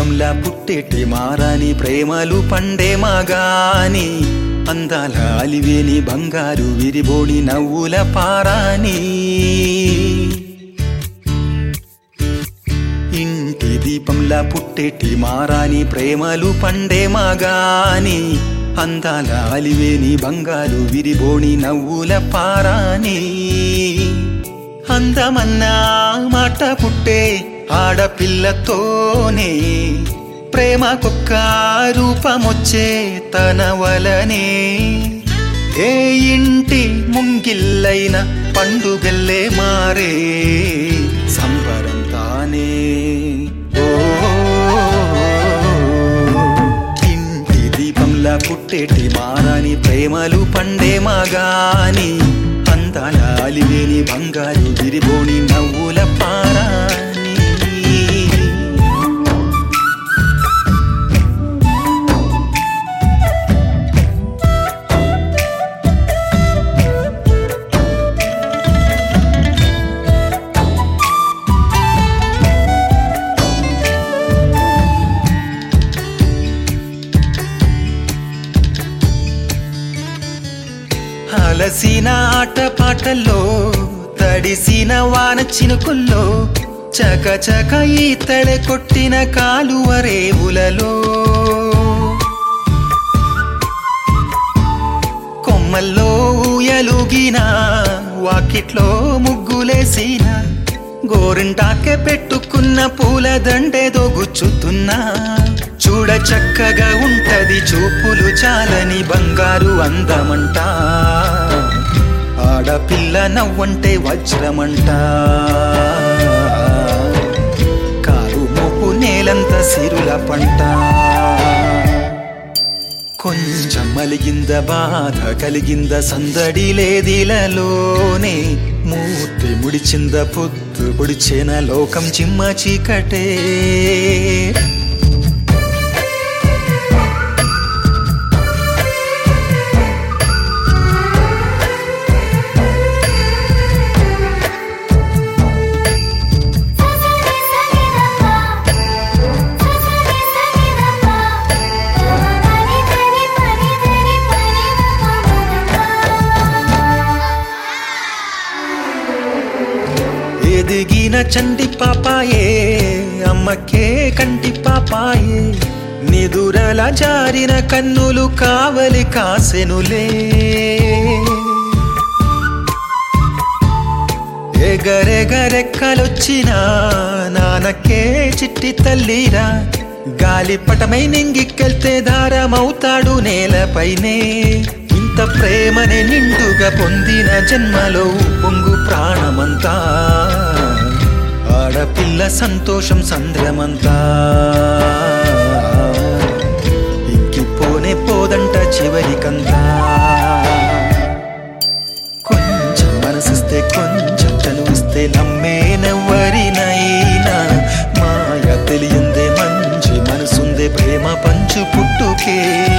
దీపంలా పుట్టేటి మారాని ప్రేమలు పండే మాగాని అందాల అలివేని బంగారు విరిబోడి నవ్వుల పారాని ఇంటి దీపంలా పుట్టేటి మారాని ప్రేమలు పండే మాగాని అందాల అలివేని బంగారు విరిబోడి నవ్వుల పారాని అందమన్నా మాట పుట్టే ఆడపిల్లతోనే ప్రేమకొక్క రూపమొచ్చే తన వలనే ఏ ఇంటి ముంగిల్లైన పండుగల్లే మారే సంబరం తానే ఇంటి దీపంలా పుట్టేటి మారాని ప్రేమలు పండే మాగాని అందాల అలివేని బంగారు విరిబోని నవ్వుల పారాని అలసిన ఆటపాటల్లో తడిసిన వాన చినుకుల్లో చకచక ఈతడ కొట్టిన కాలువ రేవులలో కొమ్మల్లో ఊయలుగిన వాకిట్లో ముగ్గులేసిన గోరింటాకే పెట్టుకున్న పూల దండేదో గుచ్చుతున్నా చూడ చక్కగా ఉంటది చూపులు చాలని బంగారు అందమంట ఆడపిల్ల నవ్వంటే వజ్రమంట కారు మోపు నేలంత సిరుల పంట కొంచెం మలిగింద బాధ కలిగింద సందడి లేదిలలోనే మూర్తి ముడిచింద పొద్దు పొడిచిన లోకం చిమ్మ చీకటే ఎదిగిన చంటి పాపాయే అమ్మకే కంటి పాపాయే నిదురల జారిన కన్నులు కావలి కాసెనులే ఎగరెగరెక్కలొచ్చిన నానకే చిట్టి తల్లిరా గాలిపటమై నింగికెళ్తే దారమవుతాడు నేలపైనే ఇంత ప్రేమనే నిండుగా పొందిన జన్మలో పొంగు ప్రాణమంతా ఆడపిల్ల సంతోషం సంద్రమంతా ఇంకిపోనే పోదంట చివరికంతా కొంచెం మనసిస్తే కొంచెం చనువిస్తే నమ్మేనెవ్వరినైనా మాయ తెలియందే మంచి మనసుందే ప్రేమ పంచు పుట్టుకే